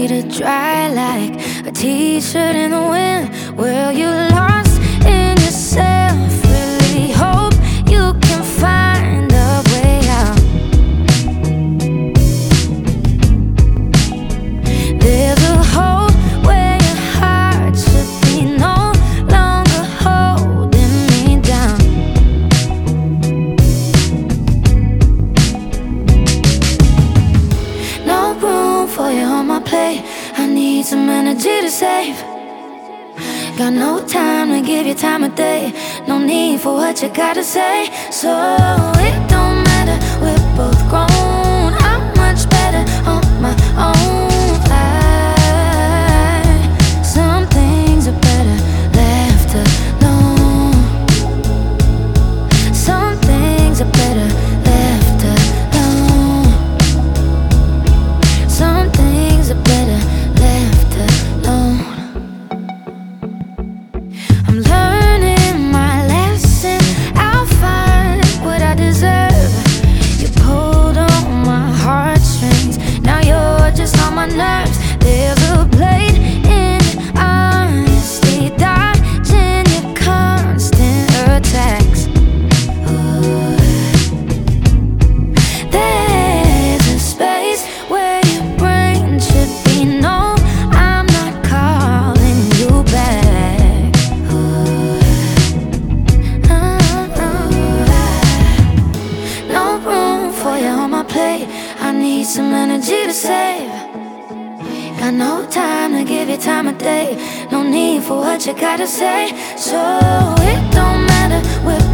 to dry like a t-shirt in the wind. Well, you're lost in yourself. Really hope you can find a way out. There's a hole where your heart should be no longer holding me down. No room for you on my plate. I need some energy to save. Got no time to give you time of day. No need for what you gotta say. So it don't matter, we're both grown. I'm much better on my own. Some things are better left alone. Some things are better left alone. Some things are better left alone. I'm learning my lesson. I'll find what I deserve. You pulled on my heartstrings. Now you're just on my nerves. There's a blade in honesty, dodging your constant attacks. Ooh. There's a space where your brain should be. No, I'm not calling you back. Ooh. No room for you on my plate. I need some energy to save. Got no time to give you time of day. No need for what you gotta say. So it don't matter, we're